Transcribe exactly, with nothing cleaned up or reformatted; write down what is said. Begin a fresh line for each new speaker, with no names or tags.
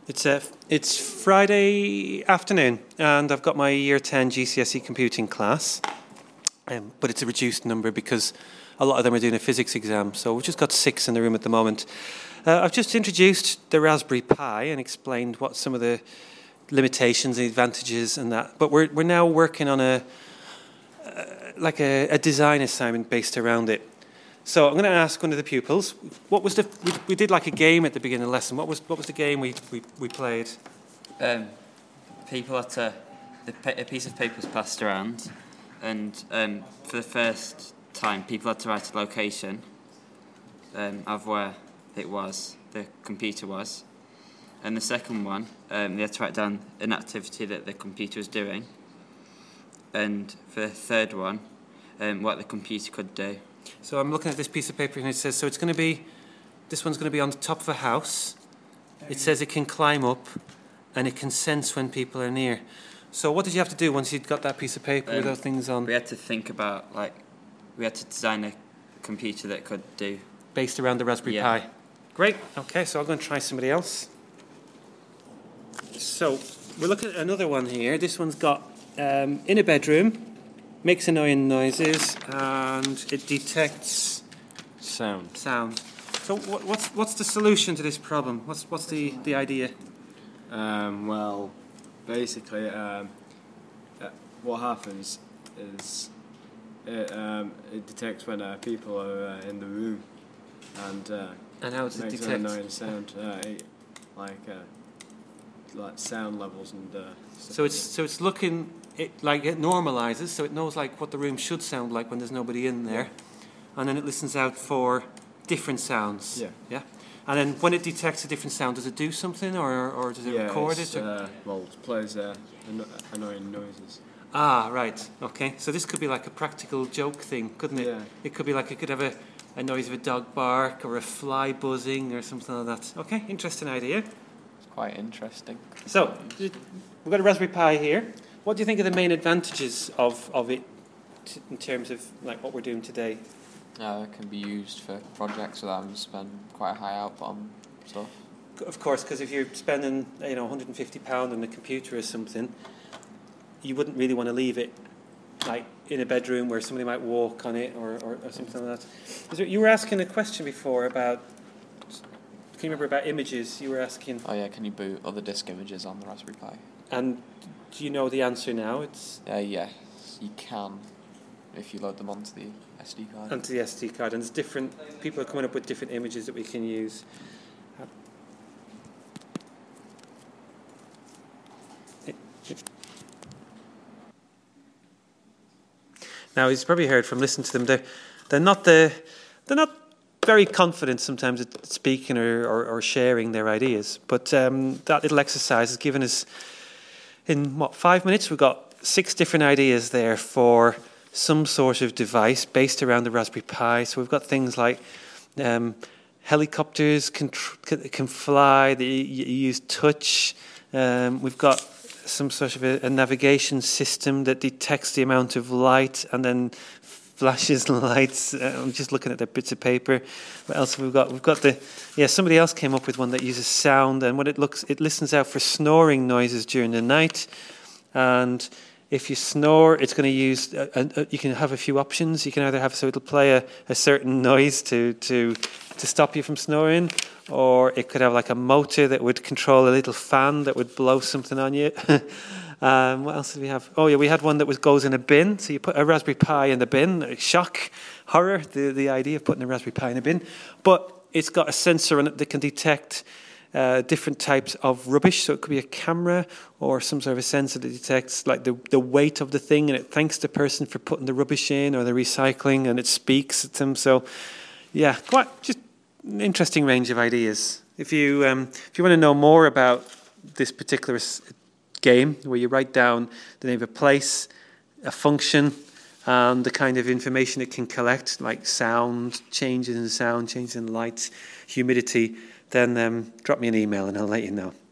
It's a, it's Friday afternoon, and I've got my Year ten G C S E computing class, um, but it's a reduced number because a lot of them are doing a physics exam, so we've just got six in the room at the moment. Uh, I've just introduced the Raspberry Pi and explained what some of the limitations and advantages and that, but we're we're now working on a uh, like a, a design assignment based around it. So I'm going to ask one of the pupils, what was the, we, we did like a game at the beginning of the lesson. What was what was the game we, we, we played?
Um, people had to, the, a piece of paper was passed around, and um, for the first time, people had to write a location um, of where it was, the computer was. And the second one, um, they had to write down an activity that the computer was doing. And for the third one, um, what the computer could do.
So I'm looking at this piece of paper and it says, so it's going to be, this one's going to be on the top of a house. It says it can climb up and it can sense when people are near. So what did you have to do once you'd got that piece of paper um, with those things on?
We had to think about, like, we had to design a computer that could do.
Based around the Raspberry
yeah.
Pi. Great. Okay, so I'm going to try somebody else. So we're looking at another one here. This one's got um, in a bedroom. Makes annoying noises and it detects
sound.
Sound. So what, what's what's the solution to this problem? What's what's the the idea?
Um, well, basically, um, uh, what happens is it um, it detects when uh, people are uh, in the room, and uh,
and how does it
makes
detect?
an annoying sound, uh, it, like uh, like sound levels and. Uh,
so it's so it's looking. It like it normalizes, so it knows like what the room should sound like when there's nobody in there, and then it listens out for different sounds.
Yeah.
Yeah. And then when it detects a different sound, does it do something, or or does it
yeah,
record
it?
Uh,
well, it plays uh, anno- annoying noises.
Ah, right. Okay. So this could be like a practical joke thing, couldn't it?
Yeah.
It could be like it could have a, a noise of a dog bark or a fly buzzing or something like that. Okay. Interesting idea.
It's quite interesting.
So we've got a Raspberry Pi here. What do you think are the main advantages of, of it t- in terms of like what we're doing today?
Uh, it can be used for projects without having to spend quite a high output on stuff.
Of course, because if you're spending you know one hundred fifty pounds on a computer or something, you wouldn't really want to leave it like in a bedroom where somebody might walk on it or, or, or something like that. Is there, you were asking a question before about, can you remember about images? You were asking...
Oh yeah, can you boot other disk images on the Raspberry Pi?
And do you know the answer now? It's
uh, yes, you can if you load them onto the S D card.
Onto the S D card, and there's different people are coming up with different images that we can use. Now, you've probably heard from listening to them. They're they're not the they're not very confident sometimes at speaking or, or, or sharing their ideas. But um, that little exercise has given us, in what, five minutes, we've got six different ideas there for some sort of device based around the Raspberry Pi. So we've got things like um, helicopters can tr- can fly. The, you use touch. Um, we've got some sort of a, a navigation system that detects the amount of light and then flashes lights. Uh, I'm just looking at the bits of paper. What else have we got? We've got the yeah. Somebody else came up with one that uses sound, and what it looks it listens out for snoring noises during the night, and if you snore, it's going to use. A, a, a, you can have a few options. You can either have so it'll play a, a certain noise to to to stop you from snoring, or it could have like a motor that would control a little fan that would blow something on you. um, what else did we have? Oh yeah, we had one that was goes in a bin. So you put a Raspberry Pi in the bin. Shock, horror, the the idea of putting a Raspberry Pi in a bin, but it's got a sensor on it that can detect Uh, different types of rubbish, so it could be a camera or some sort of a sensor that detects like the, the weight of the thing, and it thanks the person for putting the rubbish in or the recycling, and it speaks at them. So, yeah, quite just an interesting range of ideas. If you um, if you want to know more about this particular game, where you write down the name of a place, a function, and the kind of information it can collect, like sound, changes in sound, changes in light, humidity, then um, drop me an email and I'll let you know.